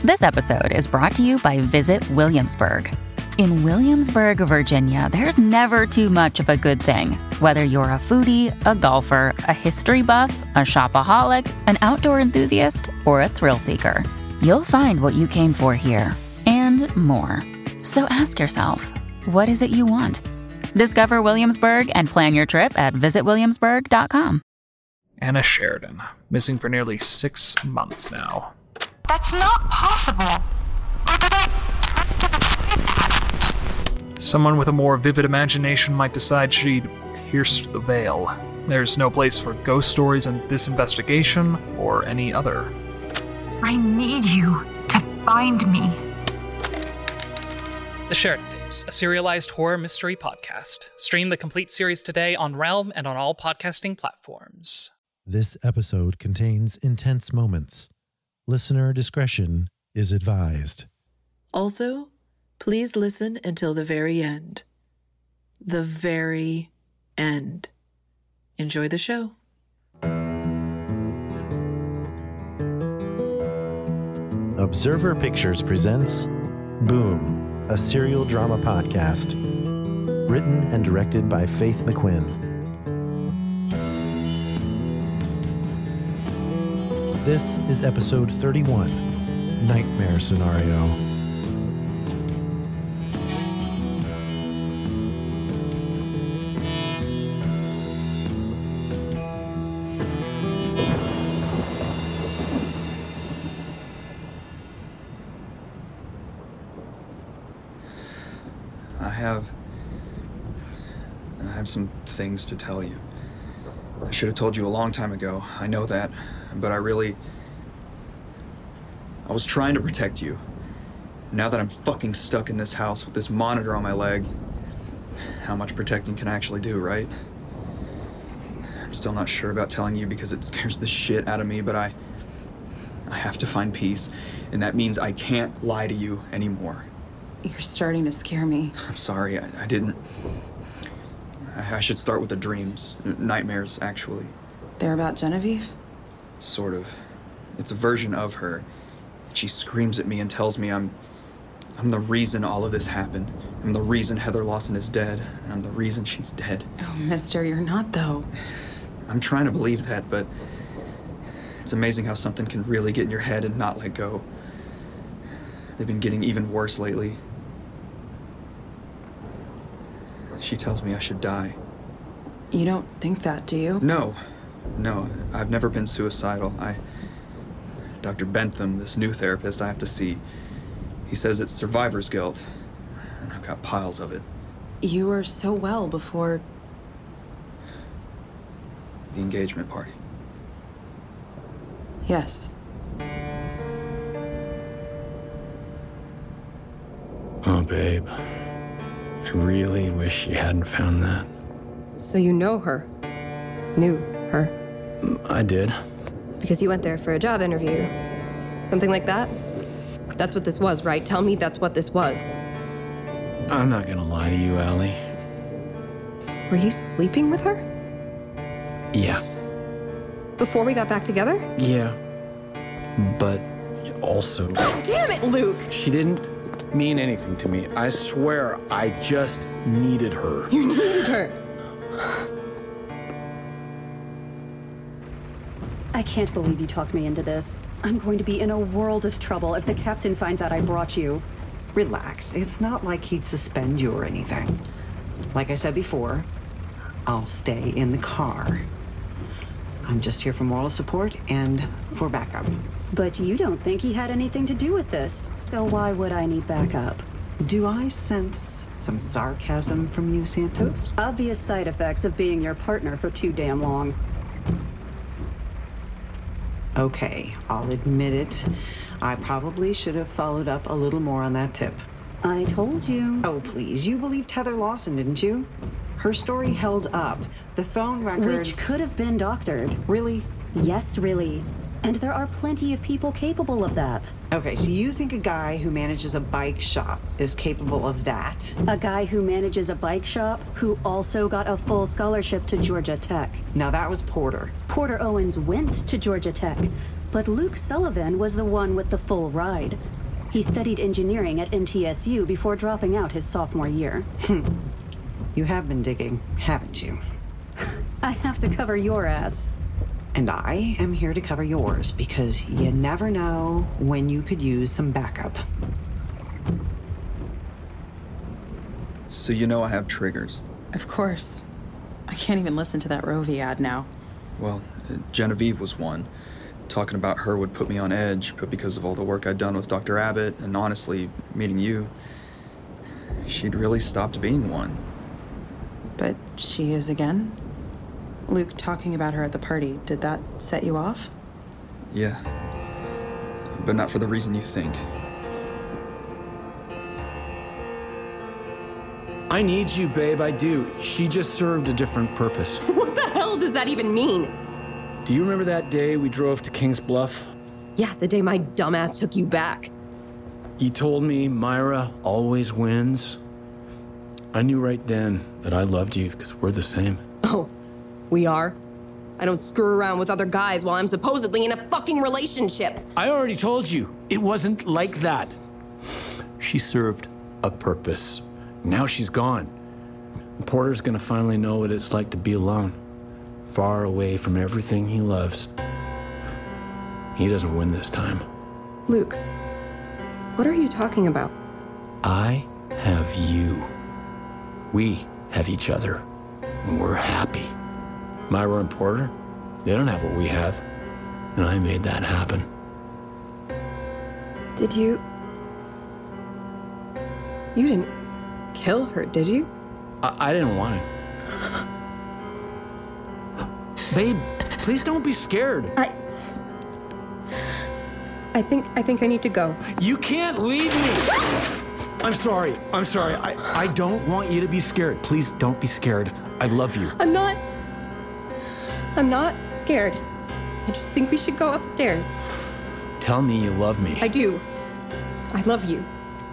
This episode is brought to you by Visit Williamsburg. In Williamsburg, Virginia, there's never too much of a good thing. Whether you're a foodie, a golfer, a history buff, a shopaholic, an outdoor enthusiast, or a thrill seeker, you'll find what you came for here and more. So ask yourself, what is it you want? Discover Williamsburg and plan your trip at visitwilliamsburg.com. Anna Sheridan, missing for nearly 6 months now. That's not possible. Someone with a more vivid imagination might decide she'd pierced the veil. There's no place for ghost stories in this investigation or any other. I need you to find me. The Sheridan Tapes, a serialized horror mystery podcast. Stream the complete series today on Realm and on all podcasting platforms. This episode contains intense moments. Listener discretion is advised. Also, please listen until the very end. The very end. Enjoy the show. Observer Pictures presents Boom, a serial drama podcast. Written and directed by Faith McQuinn. This is episode 31, Nightmare Scenario. I have some things to tell you. I should have told you a long time ago. I know that, but I was trying to protect you. Now that I'm fucking stuck in this house with this monitor on my leg, how much protecting can I actually do, right? I'm still not sure about telling you because it scares the shit out of me, but I have to find peace, and that means I can't lie to you anymore. You're starting to scare me. I'm sorry, I didn't. I should start with the dreams. Nightmares, actually. They're about Genevieve? Sort of. It's a version of her. She screams at me and tells me I'm the reason all of this happened. I'm the reason Heather Lawson is dead. And I'm the reason she's dead. Oh, mister, you're not, though. I'm trying to believe that, but it's amazing how something can really get in your head and not let go. They've been getting even worse lately. She tells me I should die. You don't think that, do you? No, I've never been suicidal. Dr. Bentham, this new therapist I have to see, he says it's survivor's guilt, and I've got piles of it. You were so well before... the engagement party. Yes. Oh, babe. I really wish you hadn't found that. So you know her? Knew her? I did. Because you went there for a job interview. Something like that? That's what this was, right? Tell me that's what this was. I'm not gonna lie to you, Allie. Were you sleeping with her? Yeah. Before we got back together? Yeah. But also... Oh, damn it, Luke! She didn't mean anything to me. I swear, I just needed her. You needed her! I can't believe you talked me into this. I'm going to be in a world of trouble if the captain finds out I brought you. Relax. It's not like he'd suspend you or anything. Like I said before, I'll stay in the car. I'm just here for moral support and for backup. But you don't think he had anything to do with this, so why would I need backup? Do I sense some sarcasm from you, Santos? Obvious side effects of being your partner for too damn long. Okay, I'll admit it. I probably should have followed up a little more on that tip. I told you. Oh, please. You believed Heather Lawson, didn't you? Her story held up. The phone records... Which could have been doctored. Really? Yes, really. And there are plenty of people capable of that. Okay, so you think a guy who manages a bike shop is capable of that? A guy who manages a bike shop who also got a full scholarship to Georgia Tech. Now that was Porter. Porter Owens went to Georgia Tech, but Luke Sullivan was the one with the full ride. He studied engineering at MTSU before dropping out his sophomore year. You have been digging, haven't you? I have to cover your ass. And I am here to cover yours, because you never know when you could use some backup. So you know I have triggers. Of course. I can't even listen to that Roe v. ad now. Well, Genevieve was one. Talking about her would put me on edge, but because of all the work I'd done with Dr. Abbott, and honestly, meeting you, she'd really stopped being one. But she is again? Luke talking about her at the party, did that set you off? Yeah. But not for the reason you think. I need you, babe, I do. She just served a different purpose. What the hell does that even mean? Do you remember that day we drove to King's Bluff? Yeah, the day my dumbass took you back. You told me Myra always wins. I knew right then that I loved you because we're the same. Oh, we are? I don't screw around with other guys while I'm supposedly in a fucking relationship. I already told you, it wasn't like that. She served a purpose. Now she's gone. Porter's gonna finally know what it's like to be alone, far away from everything he loves. He doesn't win this time. Luke, what are you talking about? I have you. We have each other, and we're happy. Myra and Porter, they don't have what we have, and I made that happen. Did you... You didn't kill her, did you? I didn't want to. Babe, please don't be scared. I think I need to go. You can't leave me! I'm sorry. I don't want you to be scared. Please don't be scared. I love you. I'm not scared. I just think we should go upstairs. Tell me you love me. I do. I love you.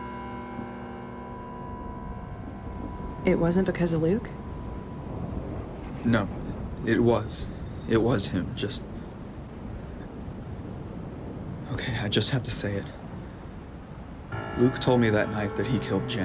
It wasn't because of Luke? No, it was. It was him, just... Okay, I just have to say it. Luke told me that night that he killed Jen.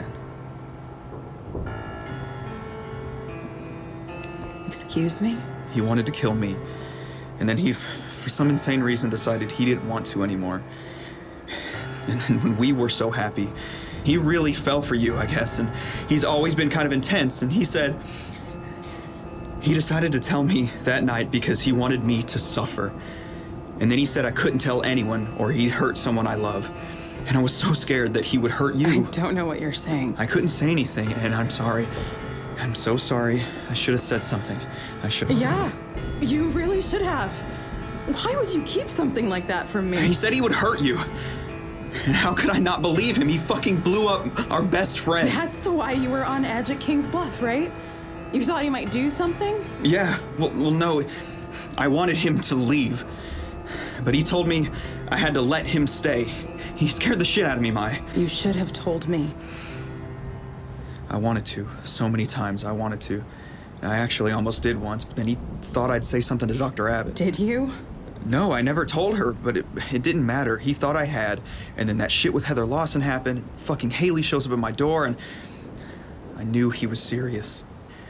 Excuse me? He wanted to kill me, and then he, for some insane reason, decided he didn't want to anymore. And then when we were so happy, he really fell for you, I guess, and he's always been kind of intense, and he said... He decided to tell me that night because he wanted me to suffer. And then he said I couldn't tell anyone or he'd hurt someone I love. And I was so scared that he would hurt you. I don't know what you're saying. I couldn't say anything, and I'm sorry. I'm so sorry. I should have said something. I should have. Yeah, you really should have. Why would you keep something like that from me? He said he would hurt you. And how could I not believe him? He fucking blew up our best friend. That's why you were on edge at King's Bluff, right? You thought he might do something? Yeah, well, no. I wanted him to leave. But he told me I had to let him stay. He scared the shit out of me, Mai. You should have told me. I wanted to. So many times I wanted to. I actually almost did once, but then he thought I'd say something to Dr. Abbott. Did you? No, I never told her, but it didn't matter. He thought I had. And then that shit with Heather Lawson happened. Fucking Haley shows up at my door, and I knew he was serious.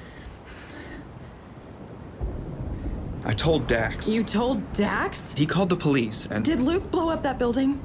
I told Dax. You told Dax? He called the police, and... Did Luke blow up that building?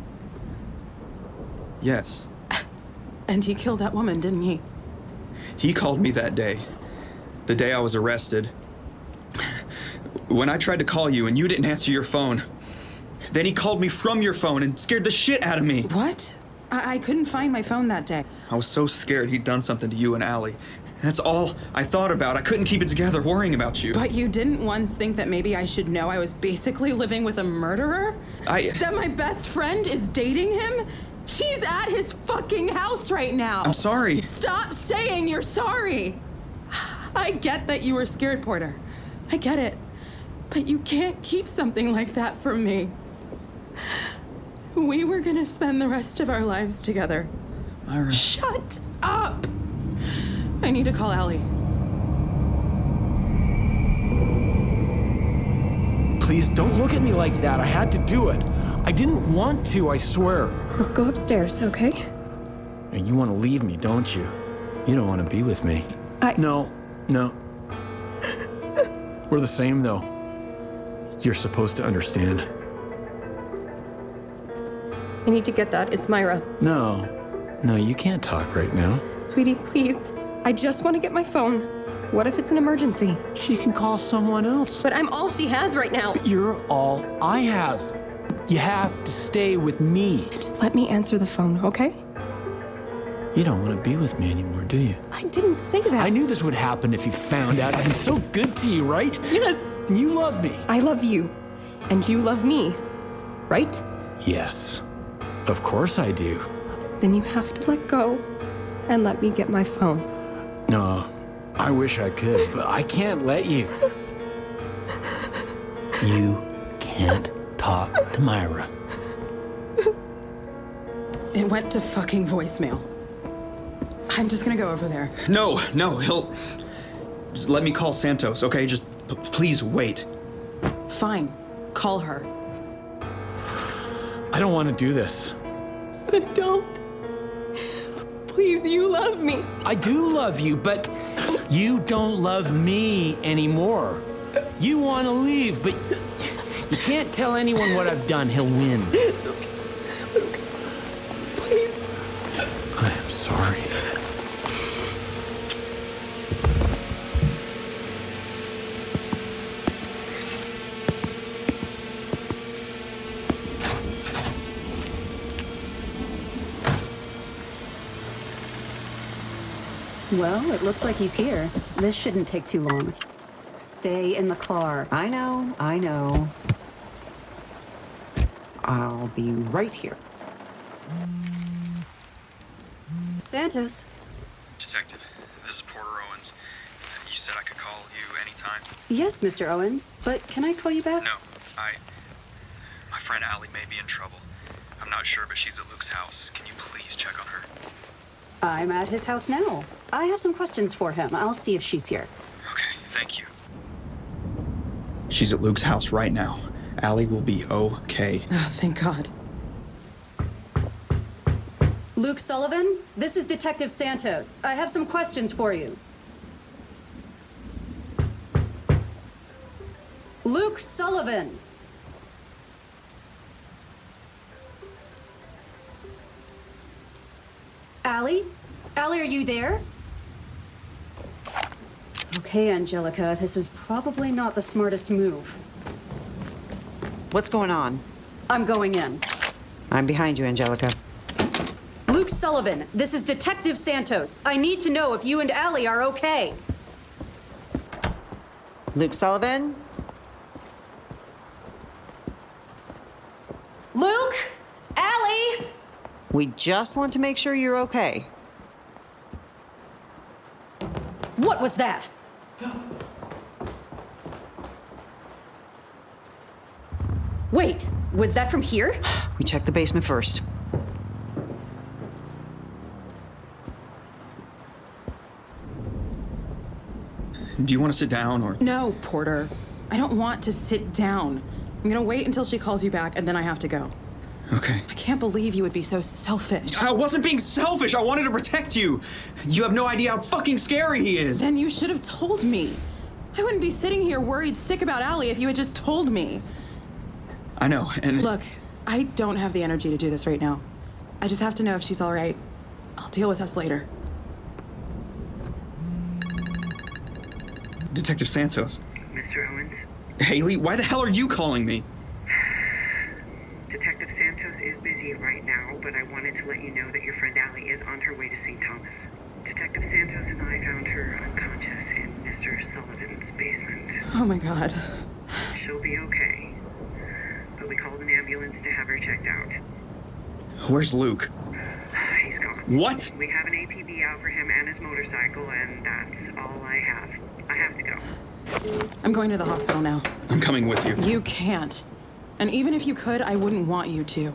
Yes. And he killed that woman, didn't he? He called me that day. The day I was arrested. When I tried to call you and you didn't answer your phone. Then he called me from your phone and scared the shit out of me. What? I couldn't find my phone that day. I was so scared he'd done something to you and Allie. That's all I thought about. I couldn't keep it together worrying about you. But you didn't once think that maybe I should know I was basically living with a murderer? That my best friend is dating him? She's at his fucking house right now. I'm sorry. Stop saying you're sorry. I get that you were scared, Porter. I get it. But you can't keep something like that from me. We were gonna spend the rest of our lives together. Myra. Shut up! I need to call Allie. Please don't look at me like that. I had to do it. I didn't want to, I swear. Let's go upstairs, okay? You want to leave me, don't you? You don't want to be with me. No. We're the same, though. You're supposed to understand. I need to get that. It's Myra. No, you can't talk right now. Sweetie, please. I just want to get my phone. What if it's an emergency? She can call someone else. But I'm all she has right now. But you're all I have. You have to stay with me. Just let me answer the phone, okay? You don't want to be with me anymore, do you? I didn't say that. I knew this would happen if you found out. I've been so good to you, right? Yes. And you love me. I love you. And you love me, right? Yes. Of course I do. Then you have to let go and let me get my phone. No, I wish I could, but I can't let you. You can't talk to Myra. It went to fucking voicemail. I'm just gonna go over there. No, he'll... Just let me call Santos, okay? Just please wait. Fine. Call her. I don't want to do this. But don't. Please, you love me. I do love you, but you don't love me anymore. You want to leave, but you can't tell anyone what I've done. He'll win. Luke, please. I am sorry. Well, it looks like he's here. This shouldn't take too long. Stay in the car. I know. I'll be right here. Santos. Detective, this is Porter Owens. You said I could call you anytime? Yes, Mr. Owens, but can I call you back? No, my friend Allie may be in trouble. I'm not sure, but she's at Luke's house. Can you please check on her? I'm at his house now. I have some questions for him. I'll see if she's here. Okay, thank you. She's at Luke's house right now. Allie will be okay. Oh, thank God. Luke Sullivan, this is Detective Santos. I have some questions for you. Luke Sullivan. Allie? Allie, are you there? Okay, Angelica, this is probably not the smartest move. What's going on? I'm going in. I'm behind you, Angelica. Luke Sullivan, this is Detective Santos. I need to know if you and Allie are okay. Luke Sullivan? Luke? Allie? We just want to make sure you're okay. What was that? Wait, was that from here? We checked the basement first. Do you want to sit down or... No, Porter. I don't want to sit down. I'm gonna wait until she calls you back, and then I have to go. Okay. I can't believe you would be so selfish. I wasn't being selfish. I wanted to protect you. You have no idea how fucking scary he is. Then you should have told me. I wouldn't be sitting here worried sick about Allie if you had just told me. I know, and... Look, I don't have the energy to do this right now. I just have to know if she's all right. I'll deal with us later. Detective Santos. Mr. Owens? Haley, why the hell are you calling me? Detective Santos is busy right now, but I wanted to let you know that your friend Allie is on her way to St. Thomas. Detective Santos and I found her unconscious in Mr. Sullivan's basement. Oh my God. She'll be okay, but we called an ambulance to have her checked out. Where's Luke? He's gone. What? We have an APB out for him and his motorcycle, and that's all I have. I have to go. I'm going to the hospital now. I'm coming with you. You can't. And even if you could, I wouldn't want you to.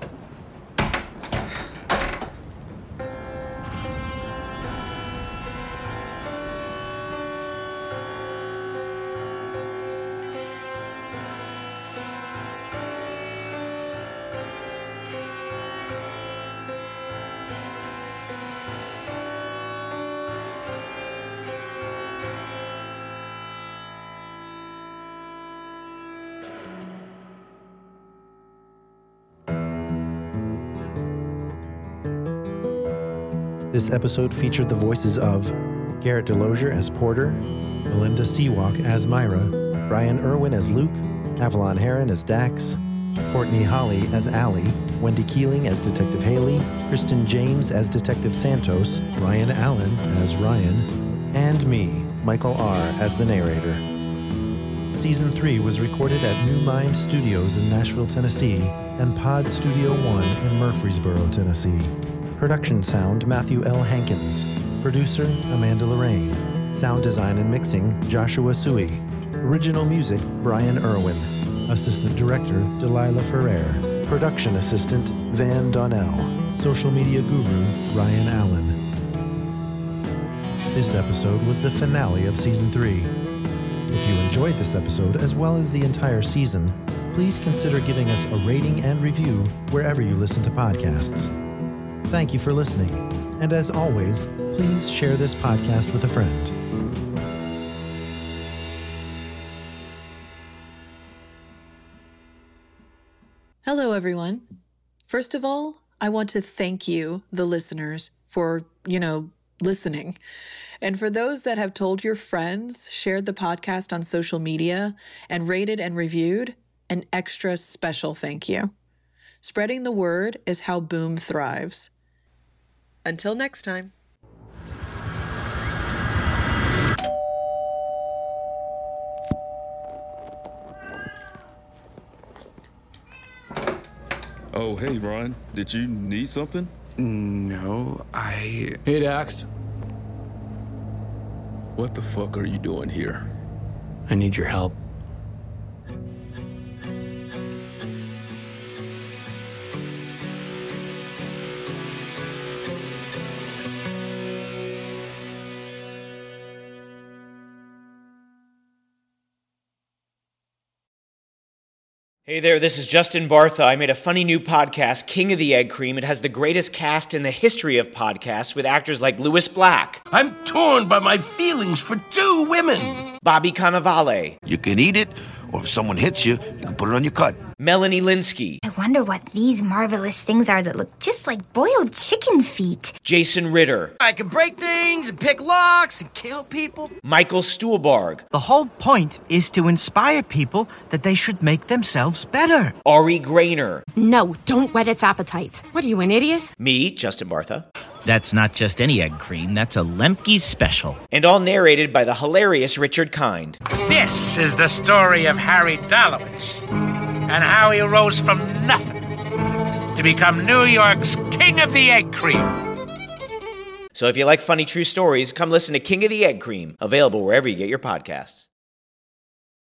This episode featured the voices of Garrett Delosier as Porter, Melinda Seawalk as Myra, Brian Irwin as Luke, Avalon Heron as Dax, Courtney Holly as Allie, Wendy Keeling as Detective Haley, Kristen James as Detective Santos, Ryan Allen as Ryan, and me, Michael R. as the narrator. Season 3 was recorded at New Mind Studios in Nashville, Tennessee, and Pod Studio 1 in Murfreesboro, Tennessee. Production sound, Matthew L. Hankins. Producer, Amanda Lorraine. Sound design and mixing, Joshua Sui. Original music, Brian Irwin. Assistant Director, Delilah Ferrer. Production Assistant, Van Donnell. Social Media Guru, Ryan Allen. This episode was the finale of Season 3. If you enjoyed this episode as well as the entire season, please consider giving us a rating and review wherever you listen to podcasts. Thank you for listening, and as always, please share this podcast with a friend. Hello, everyone. First of all, I want to thank you, the listeners, for, listening. And for those that have told your friends, shared the podcast on social media, and rated and reviewed, an extra special thank you. Spreading the word is how Boom thrives. Until next time. Oh, hey, Ryan. Did you need something? No, Hey, Dax. What the fuck are you doing here? I need your help. Hey there, this is Justin Bartha. I made a funny new podcast, King of the Egg Cream. It has the greatest cast in the history of podcasts with actors like Louis Black. I'm torn by my feelings for two women. Bobby Cannavale. You can eat it, or if someone hits you, you can put it on your cut. Melanie Linsky. I wonder what these marvelous things are that look just like boiled chicken feet. Jason Ritter. I can break things and pick locks and kill people. Michael Stuhlbarg. The whole point is to inspire people that they should make themselves better. Ari Grainer. No, don't whet its appetite. What are you, an idiot? Me, Justin Bartha. That's not just any egg cream, that's a Lemke's special. And all narrated by the hilarious Richard Kind. This is the story of Harry Dalowitz and how he rose from nothing to become New York's King of the Egg Cream. So if you like funny true stories, come listen to King of the Egg Cream, available wherever you get your podcasts.